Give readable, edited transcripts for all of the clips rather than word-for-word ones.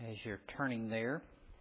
As you're turning there,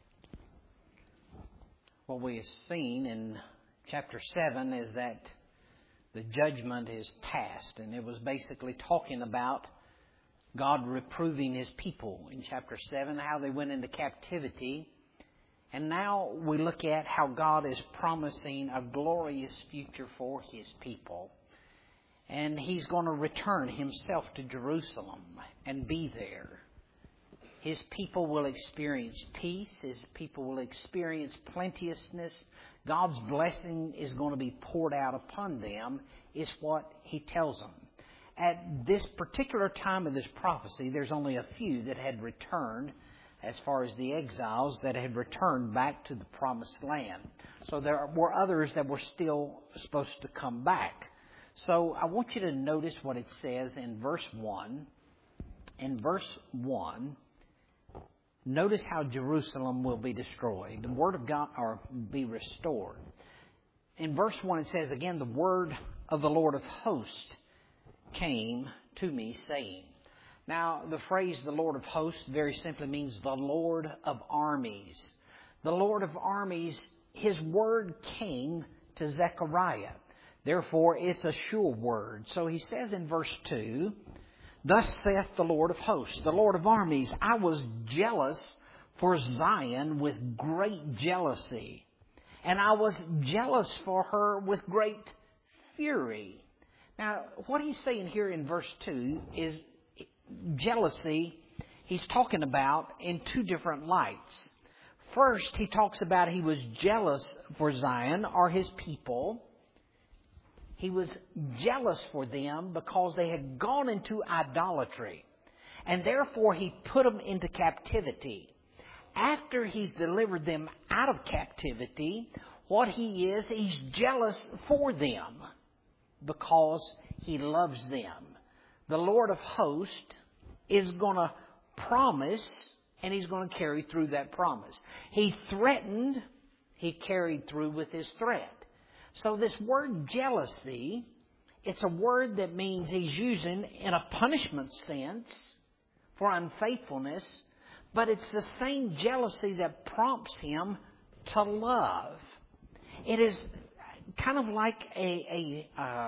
what we have seen in chapter 7 is that the judgment is past, and it was basically talking about God reproving His people in chapter 7, how they went into captivity. And now we look at how God is promising a glorious future for His people. And He's going to return Himself to Jerusalem and be there. His people will experience peace. His people will experience plenteousness. God's blessing is going to be poured out upon them, is what He tells them. At this particular time of this prophecy, there's only a few that had returned, as far as the exiles that had returned back to the promised land. So there were others that were still supposed to come back. So I want you to notice what it says in verse 1. In verse 1, notice how Jerusalem will be destroyed. The word of God or be restored. In verse 1 it says, again, the word of the Lord of hosts came to me, saying. Now, the phrase the Lord of hosts very simply means the Lord of armies. The Lord of armies, His word came to Zechariah. Therefore, it's a sure word. So he says in verse 2, thus saith the Lord of hosts, the Lord of armies, I was jealous for Zion with great jealousy, and I was jealous for her with great fury. Now, what he's saying here in verse 2 is jealousy. He's talking about in two different lights. First, he talks about he was jealous for Zion, or his people. He was jealous for them because they had gone into idolatry. And therefore, He put them into captivity. After He's delivered them out of captivity, what He is, He's jealous for them because He loves them. The Lord of hosts is going to promise, and He's going to carry through that promise. He threatened, He carried through with His threat. So this word jealousy, it's a word that means He's using in a punishment sense for unfaithfulness, but it's the same jealousy that prompts Him to love. It is kind of like a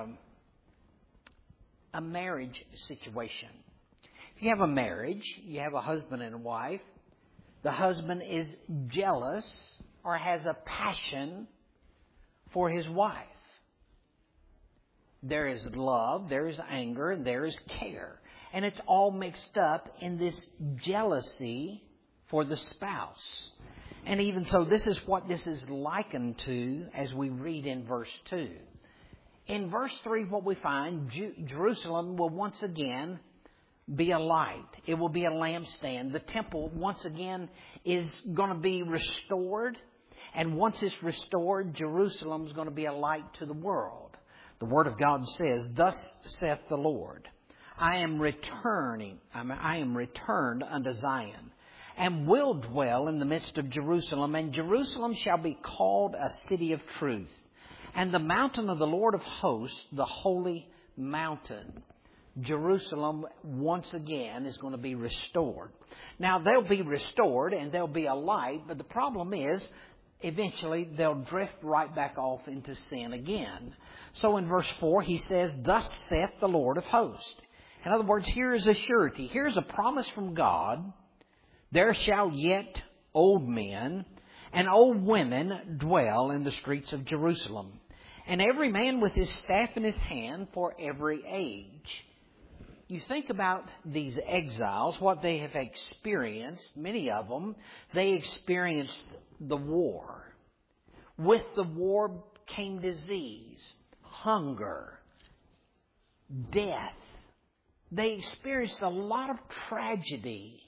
marriage situation. If you have a marriage, you have a husband and a wife, the husband is jealous or has a passion for his wife. There is love, there is anger, and there is care. And it's all mixed up in this jealousy for the spouse. And even so, this is what this is likened to as we read in verse 2. In verse 3, what we find, Jerusalem will once again be a light. It will be a lampstand. The temple once again is going to be restored. And once it's restored, Jerusalem is going to be a light to the world. The Word of God says, thus saith the Lord, I am returned unto Zion, and will dwell in the midst of Jerusalem. And Jerusalem shall be called a city of truth, and the mountain of the Lord of hosts, the holy mountain. Jerusalem once again is going to be restored. Now, they'll be restored and they'll be a light, but the problem is, eventually they'll drift right back off into sin again. So in verse 4 he says, thus saith the Lord of hosts. In other words, here is a surety. Here's a promise from God. There shall yet old men and old women dwell in the streets of Jerusalem, and every man with his staff in his hand for every age. You think about these exiles, what they have experienced, many of them, they experienced the war. With the war came disease, hunger, death. They experienced a lot of tragedy.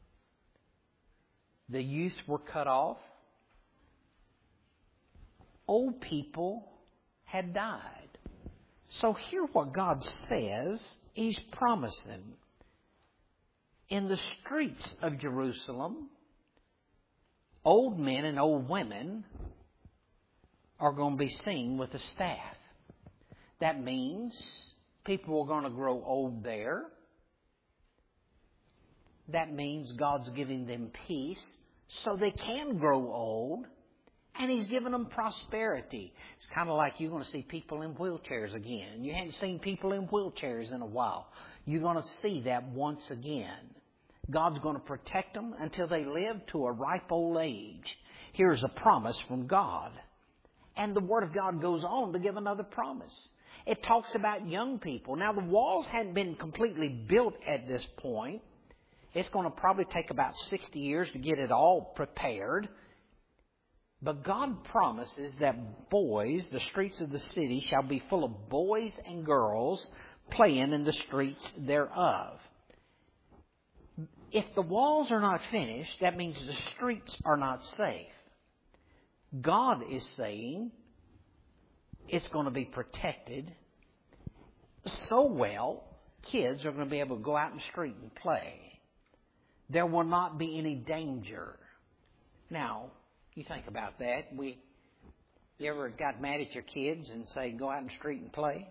The youth were cut off. Old people had died. So hear what God says He's promising. In the streets of Jerusalem, old men and old women are going to be seen with a staff. That means people are going to grow old there. that means God's giving them peace so they can grow old. And He's given them prosperity. It's kind of like you're going to see people in wheelchairs again. You hadn't seen people in wheelchairs in a while. You're going to see that once again. God's going to protect them until they live to a ripe old age. Here's a promise from God. And the Word of God goes on to give another promise. It talks about young people. Now, the walls hadn't been completely built at this point. It's going to probably take about 60 years to get it all prepared. But God promises that boys, the streets of the city, shall be full of boys and girls playing in the streets thereof. If the walls are not finished, that means the streets are not safe. God is saying it's going to be protected so well, kids are going to be able to go out in the street and play. There will not be any danger. Now, you think about that. You ever got mad at your kids and say, go out in the street and play?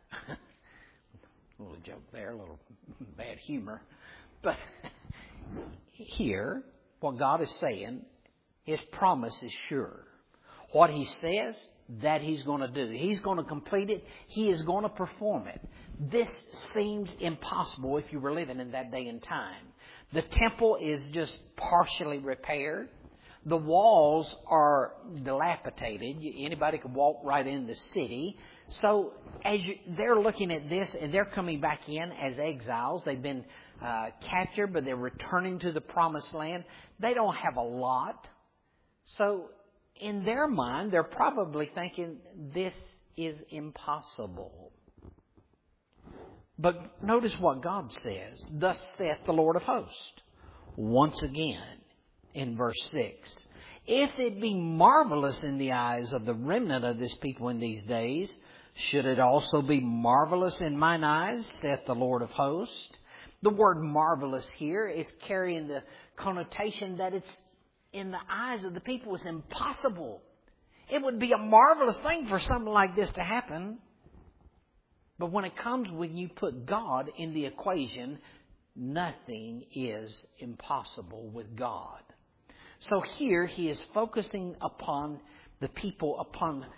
A little joke there, a little bad humor. But here, what God is saying, His promise is sure. What He says, that He's going to do. He's going to complete it. He is going to perform it. This seems impossible if you were living in that day and time. The temple is just partially repaired. The walls are dilapidated. Anybody could walk right in the city. So they're looking at this and they're coming back in as exiles. They've been captured, but they're returning to the promised land. They don't have a lot. So in their mind, they're probably thinking this is impossible. But notice what God says. Thus saith the Lord of hosts. Once again, in verse 6. If it be marvelous in the eyes of the remnant of this people in these days, should it also be marvelous in mine eyes, saith the Lord of hosts. The word marvelous here is carrying the connotation that it's in the eyes of the people is impossible. It would be a marvelous thing for something like this to happen. But when you put God in the equation, nothing is impossible with God. So here He is focusing upon the people, upon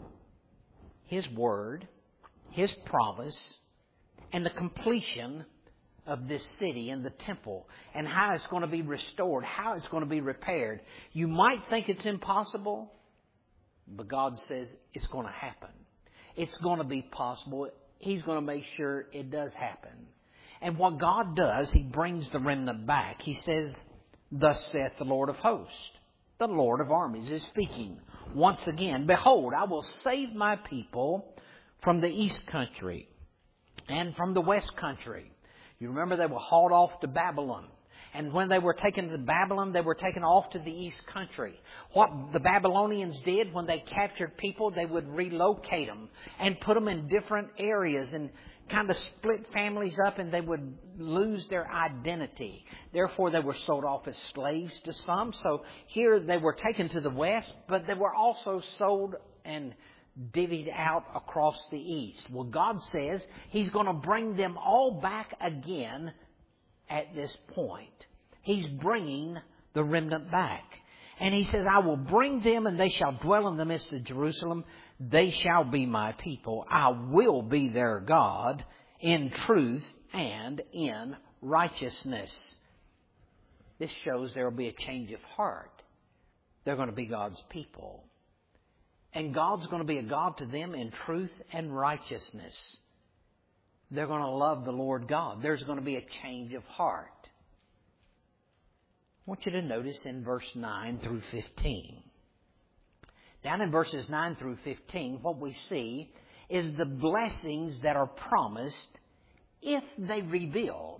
His Word, His promise, and the completion of this city and the temple, and how it's going to be restored, how it's going to be repaired. You might think it's impossible, but God says it's going to happen. It's going to be possible. He's going to make sure it does happen. And what God does, He brings the remnant back. He says, thus saith the Lord of hosts. The Lord of armies is speaking once again. Behold, I will save my people from the east country and from the west country. You remember they were hauled off to Babylon. And when they were taken to Babylon, they were taken off to the east country. What the Babylonians did when they captured people, they would relocate them and put them in different areas and kind of split families up, and they would lose their identity. Therefore, they were sold off as slaves to some. So here they were taken to the west, but they were also sold and divvied out across the east. Well, God says He's going to bring them all back again at this point. He's bringing the remnant back. And He says, I will bring them, and they shall dwell in the midst of Jerusalem. They shall be my people. I will be their God in truth and in righteousness. This shows there will be a change of heart. They're going to be God's people. And God's going to be a God to them in truth and righteousness. They're going to love the Lord God. There's going to be a change of heart. I want you to notice in verse 9 through 15. Down in verses 9 through 15, what we see is the blessings that are promised if they rebuild.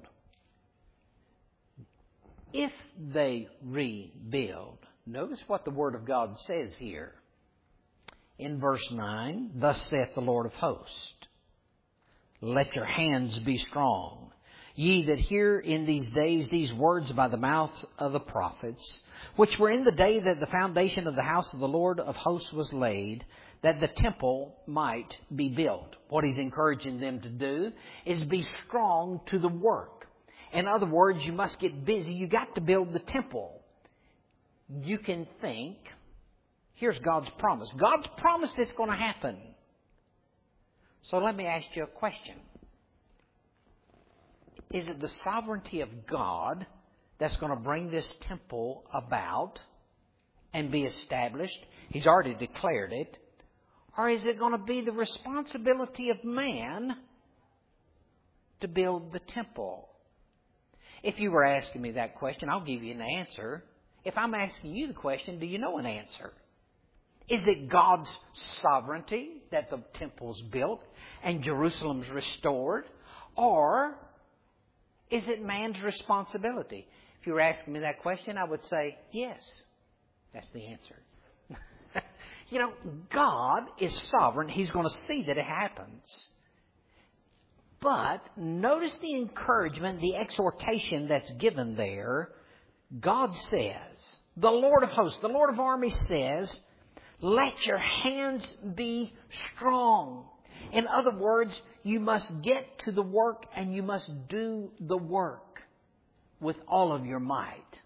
If they rebuild. Notice what the Word of God says here. In verse 9, thus saith the Lord of hosts, let your hands be strong, ye that hear in these days these words by the mouth of the prophets, which were in the day that the foundation of the house of the Lord of hosts was laid, that the temple might be built. What He's encouraging them to do is be strong to the work. In other words, you must get busy. You got to build the temple. You can think, here's God's promise. God's promised it's going to happen. So let me ask you a question. Is it the sovereignty of God that's going to bring this temple about and be established? He's already declared it. Or is it going to be the responsibility of man to build the temple? If you were asking me that question, I'll give you an answer. If I'm asking you the question, do you know an answer? Is it God's sovereignty that the temple's built and Jerusalem's restored? Or is it man's responsibility? If you were asking me that question, I would say, yes. That's the answer. You know, God is sovereign. He's going to see that it happens. But notice the encouragement, the exhortation that's given there. God says, the Lord of hosts, the Lord of armies says, let your hands be strong. In other words, you must get to the work and you must do the work with all of your might.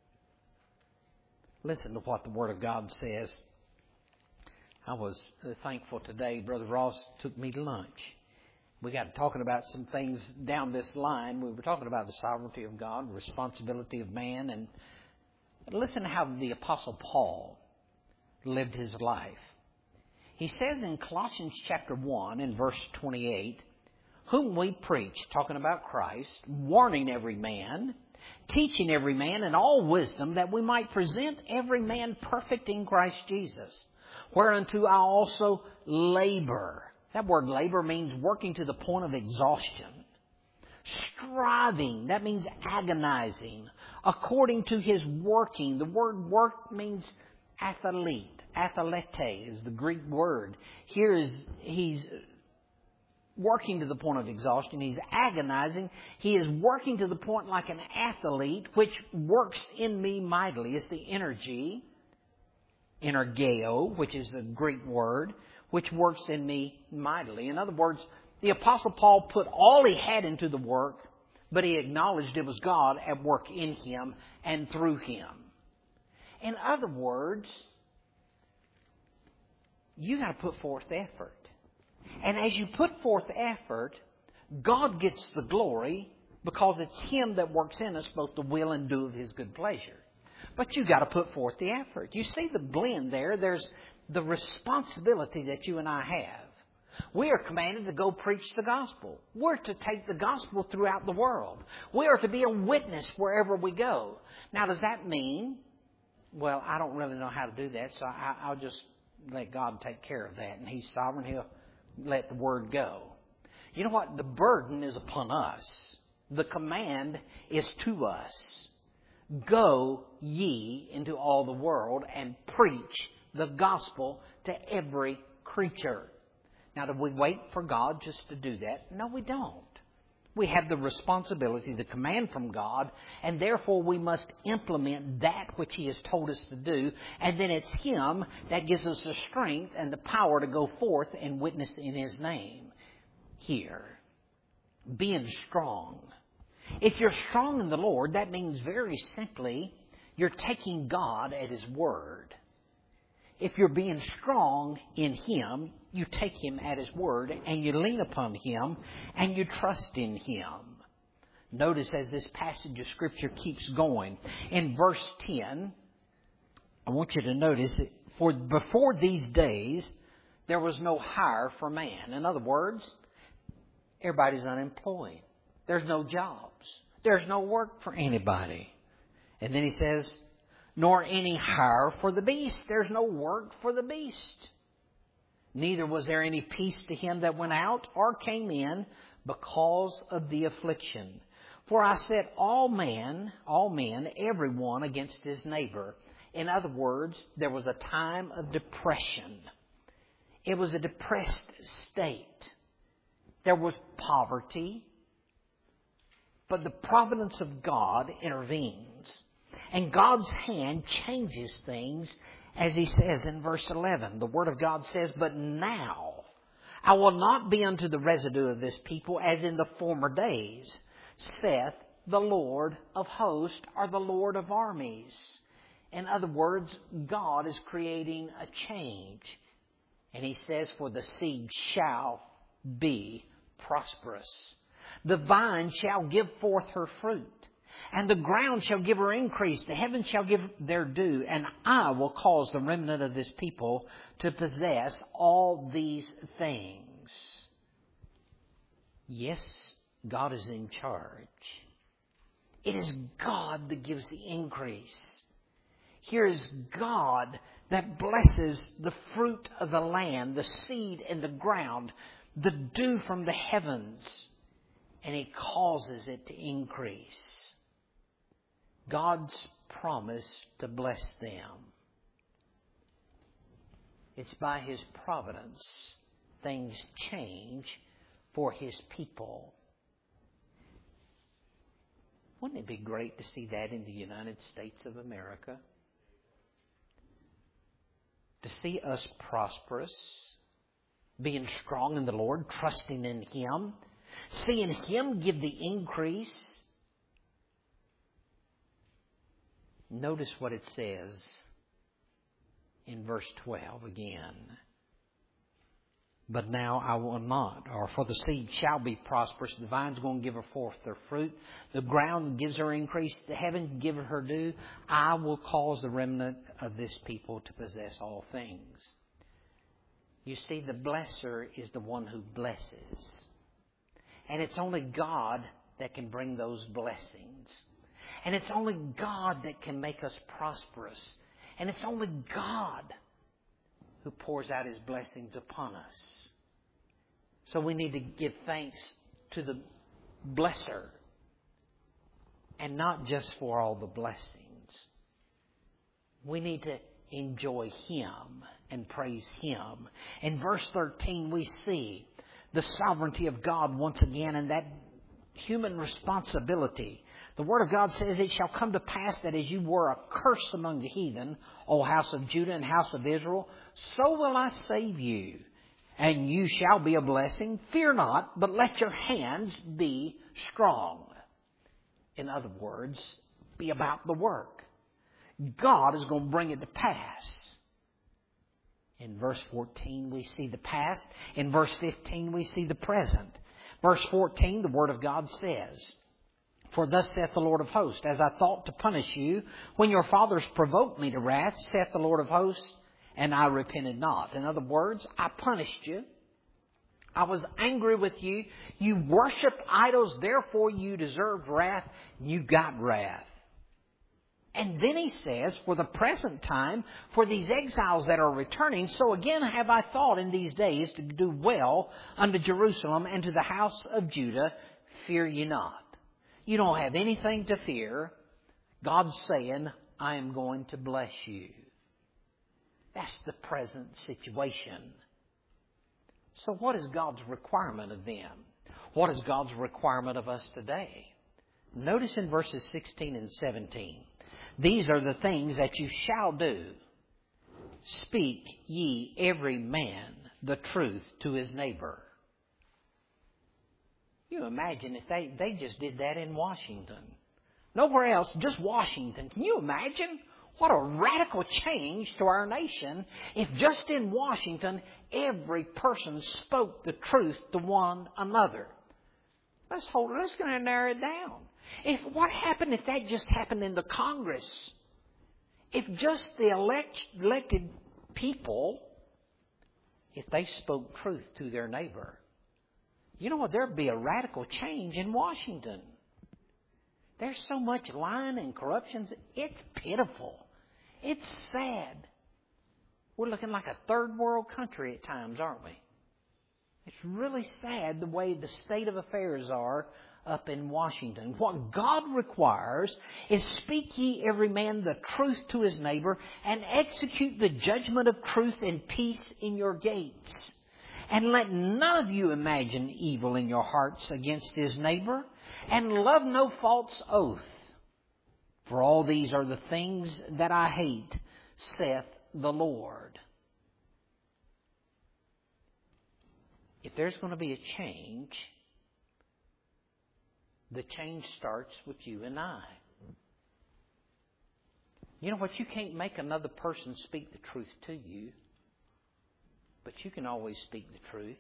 Listen to what the Word of God says. I was thankful today. Brother Ross took me to lunch. We got talking about some things down this line. We were talking about the sovereignty of God, responsibility of man. And listen to how the Apostle Paul lived his life. He says in Colossians chapter 1 and verse 28, whom we preach, talking about Christ, warning every man, teaching every man in all wisdom, that we might present every man perfect in Christ Jesus, whereunto I also labor. That word labor means working to the point of exhaustion. Striving, that means agonizing, according to His working. The word work means athlete. Athlete is the Greek word. Here he's working to the point of exhaustion. He's agonizing. He is working to the point like an athlete, which works in me mightily. It's the energy, energeo, which is the Greek word, which works in me mightily. In other words, the Apostle Paul put all he had into the work, but he acknowledged it was God at work in him and through him. In other words, you got to put forth effort. And as you put forth effort, God gets the glory because it's Him that works in us both the will and do of His good pleasure. But you got to put forth the effort. You see the blend there. There's the responsibility that you and I have. We are commanded to go preach the gospel. We're to take the gospel throughout the world. We are to be a witness wherever we go. Now, does that mean, well, I don't really know how to do that, so I'll just let God take care of that. And He's sovereign. He'll let the word go. You know what? The burden is upon us. The command is to us. Go ye into all the world and preach the gospel to every creature. Now, do we wait for God just to do that? No, we don't. We have the responsibility, the command from God, and therefore we must implement that which He has told us to do. And then it's Him that gives us the strength and the power to go forth and witness in His name. Here, being strong. If you're strong in the Lord, that means very simply you're taking God at His word. If you're being strong in Him, you take Him at His word and you lean upon Him and you trust in Him. Notice as this passage of Scripture keeps going. In verse 10, I want you to notice, for before these days, there was no hire for man. In other words, everybody's unemployed. There's no jobs. There's no work for anybody. And then he says, nor any hire for the beast. There's no work for the beast. Neither was there any peace to him that went out or came in because of the affliction. For I set all men, every one against his neighbor. In other words, there was a time of depression. It was a depressed state. There was poverty. But the providence of God intervenes. And God's hand changes things, as He says in verse 11. The Word of God says, but now I will not be unto the residue of this people as in the former days, saith the Lord of hosts or the Lord of armies. In other words, God is creating a change. And He says, for the seed shall be prosperous. The vine shall give forth her fruit, and the ground shall give her increase. The heavens shall give their due, and I will cause the remnant of this people to possess all these things. Yes, God is in charge. It is God that gives the increase. Here is God that blesses the fruit of the land, the seed in the ground, the dew from the heavens, and He causes it to increase. God's promise to bless them. It's by His providence things change for His people. Wouldn't it be great to see that in the United States of America? To see us prosperous, being strong in the Lord, trusting in Him, seeing Him give the increase. Notice what it says in verse 12 again. But now I will not, or for the seed shall be prosperous. The vine's going to give her forth their fruit. The ground gives her increase. The heavens give her due. I will cause the remnant of this people to possess all things. You see, the blesser is the one who blesses. And it's only God that can bring those blessings. And it's only God that can make us prosperous. And it's only God who pours out His blessings upon us. So we need to give thanks to the blesser, and not just for all the blessings. We need to enjoy Him and praise Him. In verse 13 we see the sovereignty of God once again, and that human responsibility. The Word of God says, it shall come to pass that as you were a curse among the heathen, O house of Judah and house of Israel, so will I save you, and you shall be a blessing. Fear not, but let your hands be strong. In other words, be about the work. God is going to bring it to pass. In verse 14, we see the past. In verse 15, we see the present. Verse 14, the Word of God says, for thus saith the Lord of hosts, as I thought to punish you, when your fathers provoked me to wrath, saith the Lord of hosts, and I repented not. In other words, I punished you. I was angry with you. You worshiped idols, therefore you deserved wrath. You got wrath. And then He says, for the present time, for these exiles that are returning, so again have I thought in these days to do well unto Jerusalem and to the house of Judah. Fear ye not. You don't have anything to fear. God's saying, I am going to bless you. That's the present situation. So what is God's requirement of them? What is God's requirement of us today? Notice in verses 16 and 17. These are the things that you shall do. Speak ye every man the truth to his neighbor. You imagine if they just did that in Washington. Nowhere else, just Washington. Can you imagine what a radical change to our nation if just in Washington every person spoke the truth to one another? Let's go ahead and narrow it down. What happened if that just happened in the Congress? If just the elected people, if they spoke truth to their neighbor, you know what? There'd be a radical change in Washington. There's so much lying and corruption. It's pitiful. It's sad. We're looking like a third world country at times, aren't we? It's really sad the way the state of affairs are up in Washington. What God requires is speak ye every man the truth to his neighbor, and execute the judgment of truth and peace in your gates. And let none of you imagine evil in your hearts against his neighbor, and love no false oath. For all these are the things that I hate, saith the Lord. If there's going to be a change, The change starts with you and I. You know what? You can't make another person speak the truth to you, but you can always speak the truth.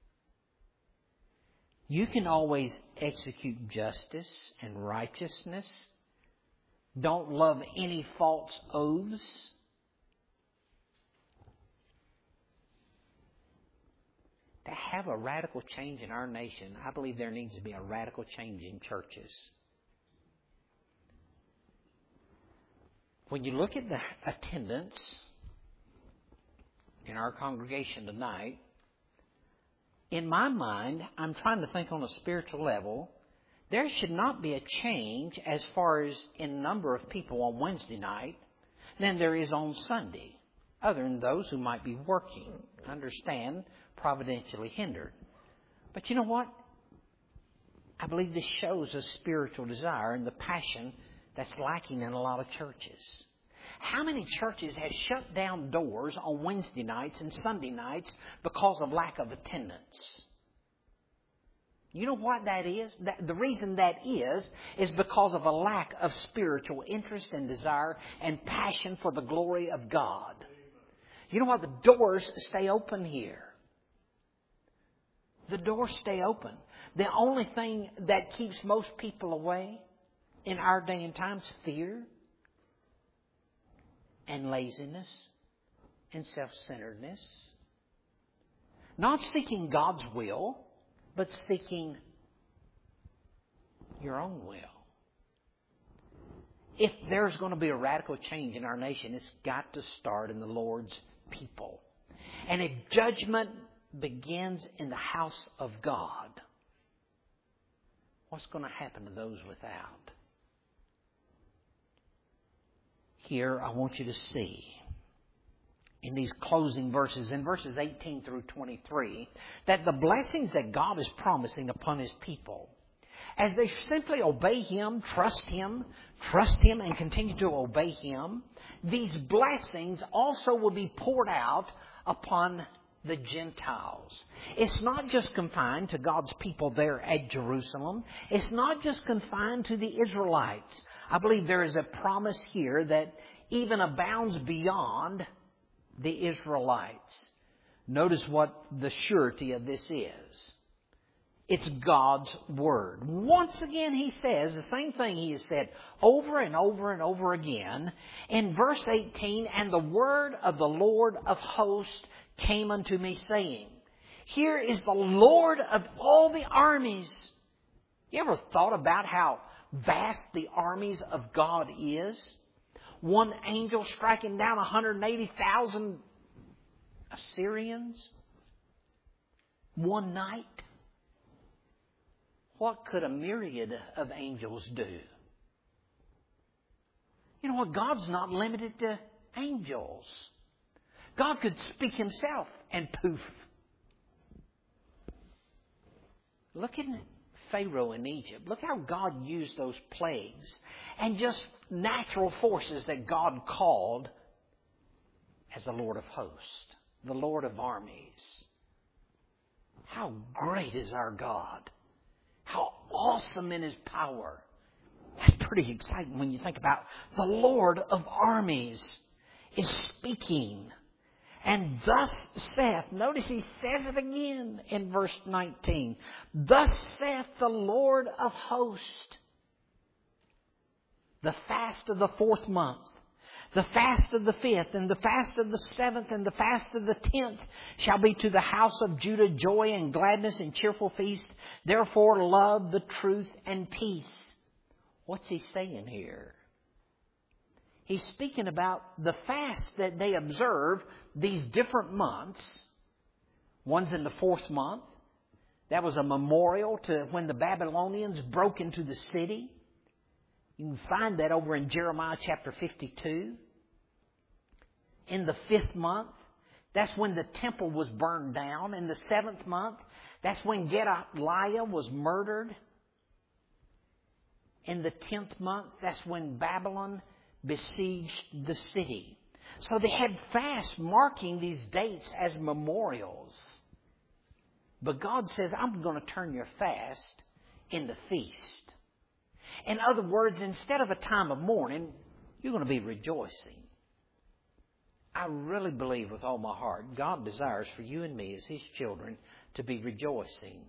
You can always execute justice and righteousness. Don't love any false oaths. To have a radical change in our nation, I believe there needs to be a radical change in churches. When you look at the attendance in our congregation tonight, in my mind, I'm trying to think on a spiritual level, there should not be a change as far as in number of people on Wednesday night than there is on Sunday, other than those who might be working. Understand, providentially hindered. But you know what? I believe this shows a spiritual desire and the passion that's lacking in a lot of churches. How many churches have shut down doors on Wednesday nights and Sunday nights because of lack of attendance? You know what that is? The reason that is because of a lack of spiritual interest and desire and passion for the glory of God. You know what? The doors stay open here. The doors stay open. The only thing that keeps most people away in our day and time is fear and laziness and self-centeredness. Not seeking God's will, but seeking your own will. If there's going to be a radical change in our nation, it's got to start in the Lord's people. And if judgment begins in the house of God, what's going to happen to those without? Here, I want you to see in these closing verses, in verses 18 through 23, that the blessings that God is promising upon His people, as they simply obey Him, trust Him, and continue to obey Him, these blessings also will be poured out upon the Gentiles. It's not just confined to God's people there at Jerusalem. It's not just confined to the Israelites. I believe there is a promise here that even abounds beyond the Israelites. Notice what the surety of this is. It's God's Word. Once again, He says the same thing He has said over and over and over again. In verse 18, and the word of the Lord of hosts came unto me, saying, here is the Lord of all the armies. You ever thought about how vast the armies of God is? One angel striking down 180,000 Assyrians one night. What could a myriad of angels do? You know what? God's not limited to angels. God could speak Himself and poof. Look at Pharaoh in Egypt. Look how God used those plagues and just natural forces that God called as the Lord of hosts, the Lord of armies. How great is our God. How awesome in His power. That's pretty exciting when you think about the Lord of armies is speaking. And thus saith, notice He says it again in verse 19. Thus saith the Lord of hosts. The fast of the 4th month, the fast of the 5th, and the fast of the 7th, and the fast of the 10th shall be to the house of Judah joy and gladness and cheerful feast. Therefore love the truth and peace. What's He saying here? He's speaking about the fast that they observe these different months. One's in the 4th month. That was a memorial to when the Babylonians broke into the city. You can find that over in Jeremiah chapter 52. In the 5th month, that's when the temple was burned down. In the 7th month, that's when Gedaliah was murdered. In the 10th month, that's when Babylon besieged the city. So they had fasts marking these dates as memorials. But God says, I'm going to turn your fast into feast. In other words, instead of a time of mourning, you're going to be rejoicing. I really believe with all my heart, God desires for you and me as His children to be rejoicing.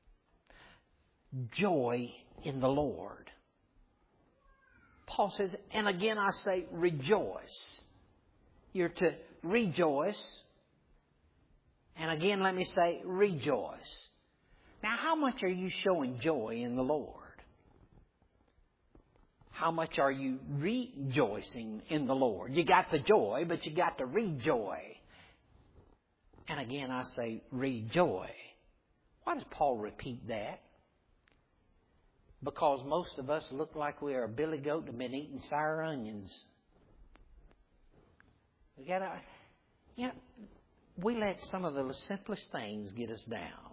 Joy in the Lord. Paul says, and again I say rejoice. You're to rejoice. And again let me say rejoice. Now how much are you showing joy in the Lord? How much are you rejoicing in the Lord? You got the joy, but you got to rejoy. And again I say rejoy. Why does Paul repeat that? Because most of us look like we are a billy goat and have been eating sour onions. We let some of the simplest things get us down.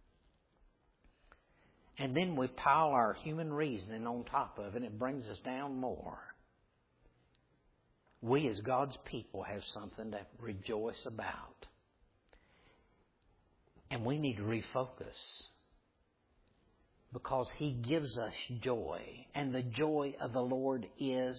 And then we pile our human reasoning on top of it, and it brings us down more. We as God's people have something to rejoice about. And we need to refocus. Because He gives us joy. And the joy of the Lord is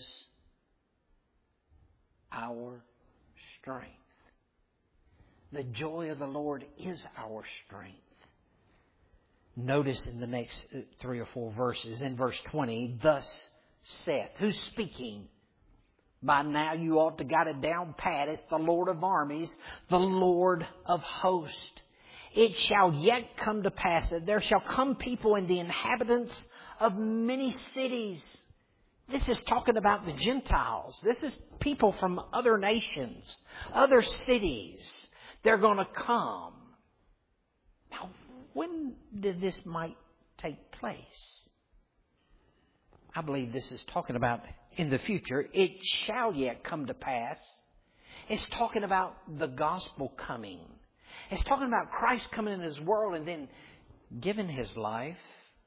our strength. The joy of the Lord is our strength. Notice in the next 3 or 4 verses, in verse 20, thus saith. Who's speaking? By now you ought to got it down pat. It's the Lord of armies, the Lord of hosts. It shall yet come to pass that there shall come people and the inhabitants of many cities. This is talking about the Gentiles. This is people from other nations, other cities. They're going to come. Now, when did this might take place? I believe this is talking about in the future. It shall yet come to pass. It's talking about the gospel coming. It's talking about Christ coming in His world and then giving His life.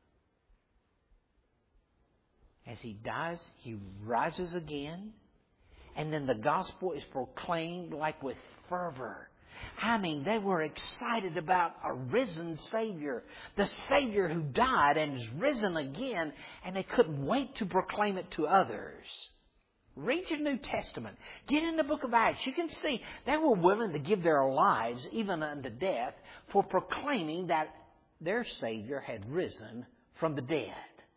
As He dies, He rises again. And then the gospel is proclaimed like with fervor. I mean, they were excited about a risen Savior. The Savior who died and is risen again. And they couldn't wait to proclaim it to others. Read your New Testament. Get in the book of Acts. You can see they were willing to give their lives, even unto death, for proclaiming that their Savior had risen from the dead.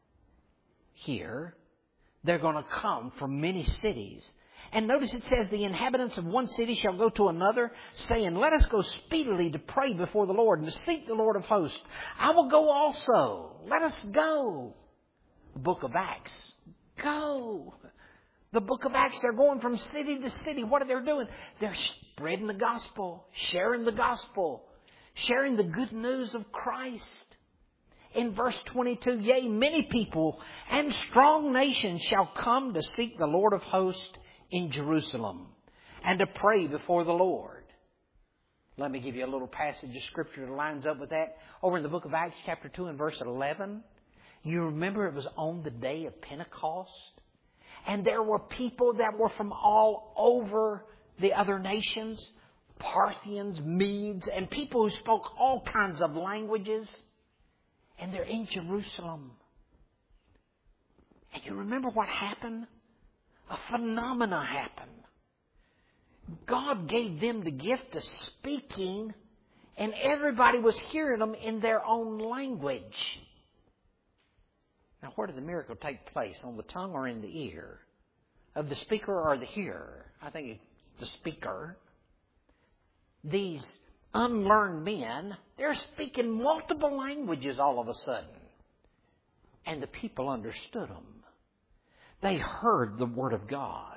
Here, they're going to come from many cities. And notice it says, the inhabitants of one city shall go to another, saying, let us go speedily to pray before the Lord and to seek the Lord of hosts. I will go also. Let us go. The book of Acts. Go. The book of Acts, they're going from city to city. What are they doing? They're spreading the gospel, sharing the gospel, sharing the good news of Christ. In verse 22, yea, many people and strong nations shall come to seek the Lord of hosts in Jerusalem and to pray before the Lord. Let me give you a little passage of Scripture that lines up with that. Over in the book of Acts chapter 2 and verse 11, you remember it was on the day of Pentecost. And there were people that were from all over the other nations, Parthians, Medes, and people who spoke all kinds of languages. And they're in Jerusalem. And you remember what happened? A phenomena happened. God gave them the gift of speaking, and everybody was hearing them in their own language. Now, where did the miracle take place? On the tongue or in the ear? Of the speaker or the hearer? I think it's the speaker. These unlearned men, they're speaking multiple languages all of a sudden. And the people understood them. They heard the Word of God.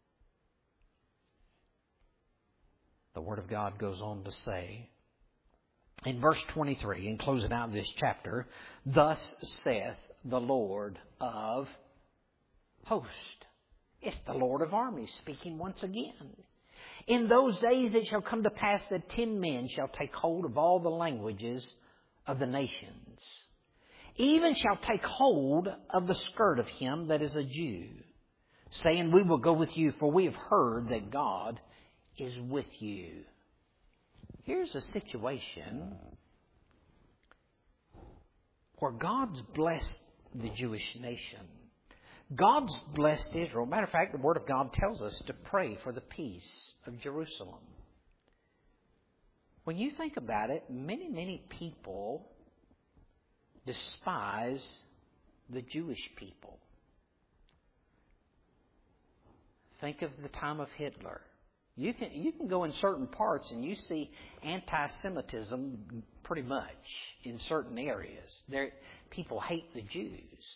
The Word of God goes on to say, in verse 23, in closing out this chapter, thus saith the Lord of hosts. It's the Lord of armies speaking once again. In those days it shall come to pass that 10 men shall take hold of all the languages of the nations. Even shall take hold of the skirt of him that is a Jew, saying, we will go with you, for we have heard that God is with you. Here's a situation where God's blessed the Jewish nation. God's blessed Israel. Matter of fact, the Word of God tells us to pray for the peace of Jerusalem. When you think about it, many people despise the Jewish people. Think of the time of Hitler. You can go in certain parts and you see anti-Semitism pretty much in certain areas. People hate the Jews.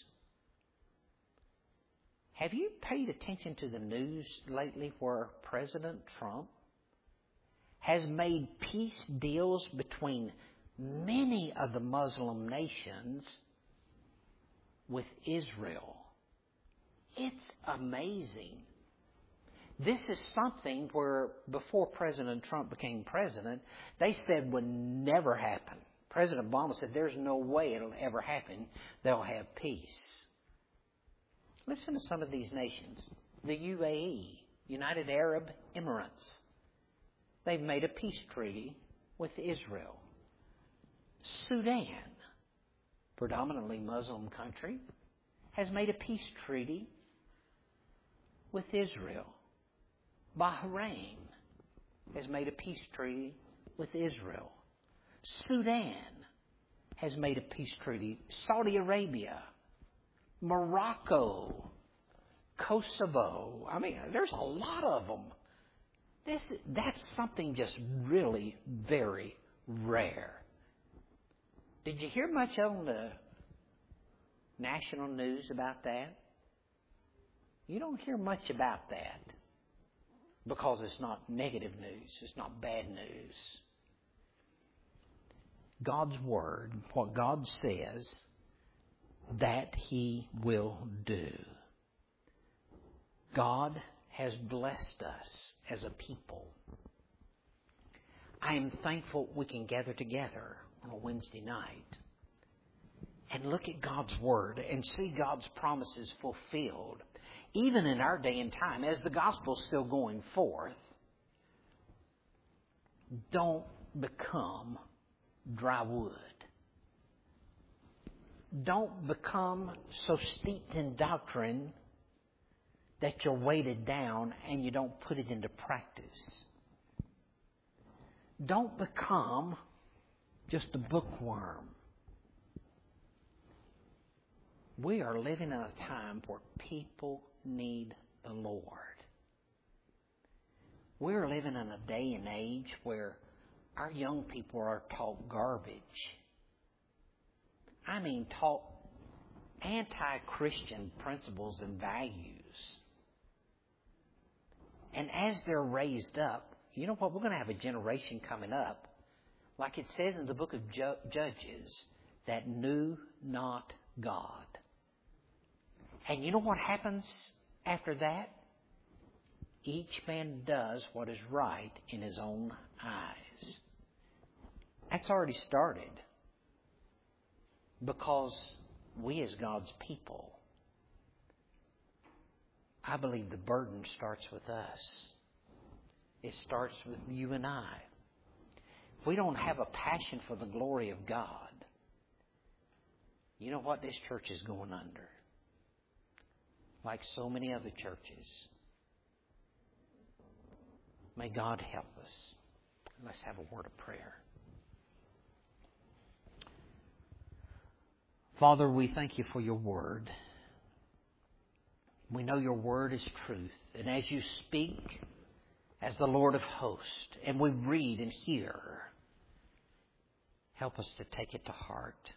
Have you paid attention to the news lately where President Trump has made peace deals between many of the Muslim nations with Israel? It's amazing. This is something where before President Trump became president, they said would never happen. President Obama said there's no way it'll ever happen. They'll have peace. Listen to some of these nations. The UAE, United Arab Emirates. They've made a peace treaty with Israel. Sudan, predominantly Muslim country, has made a peace treaty with Israel. Bahrain has made a peace treaty with Israel. Sudan has made a peace treaty. Saudi Arabia, Morocco, Kosovo. I mean, there's a lot of them. That's something just really very rare. Did you hear much on the national news about that? You don't hear much about that because it's not negative news. It's not bad news. God's Word, what God says, that He will do. God has blessed us as a people. I am thankful we can gather together on a Wednesday night and look at God's Word and see God's promises fulfilled, even in our day and time, as the gospel's still going forth. Don't become dry wood. Don't become so steeped in doctrine that you're weighted down and you don't put it into practice. Don't become just a bookworm. We are living in a time where people need the Lord. We're living in a day and age where our young people are taught garbage. I mean, taught anti-Christian principles and values. And as they're raised up, you know what? We're going to have a generation coming up, like it says in the book of Judges, that knew not God. And you know what happens after that? Each man does what is right in his own eyes. That's already started. Because we as God's people, I believe the burden starts with us. It starts with you and I. If we don't have a passion for the glory of God, you know what? This church is going under. Like so many other churches. May God help us. Let's have a word of prayer. Father, we thank You for Your Word. We know Your Word is truth. And as You speak as the Lord of hosts, and we read and hear, help us to take it to heart.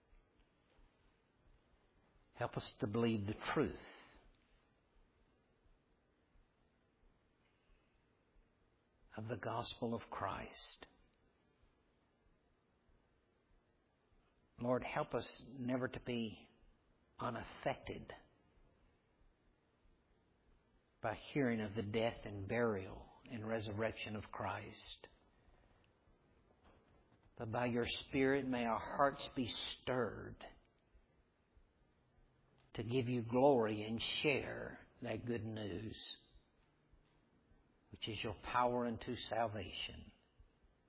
Help us to believe the truth. Of the gospel of Christ. Lord, help us never to be unaffected by hearing of the death and burial and resurrection of Christ. But by Your Spirit, may our hearts be stirred to give You glory and share that good news, which is Your power unto salvation.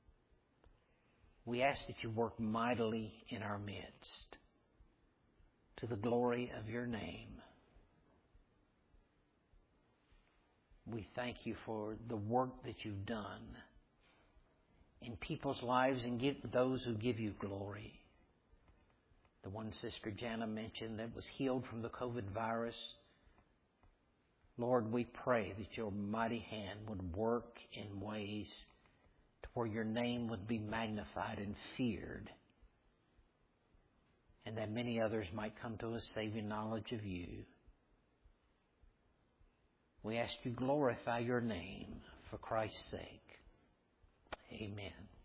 We ask that You work mightily in our midst. to the glory of your name. We thank you for the work that you've done in people's lives and those who give you glory. The one Sister Jana mentioned that was healed from the COVID virus. Lord, we pray that your mighty hand would work in ways to where your name would be magnified and feared, and that many others might come to a saving knowledge of you. We ask you glorify your name for Christ's sake. Amen.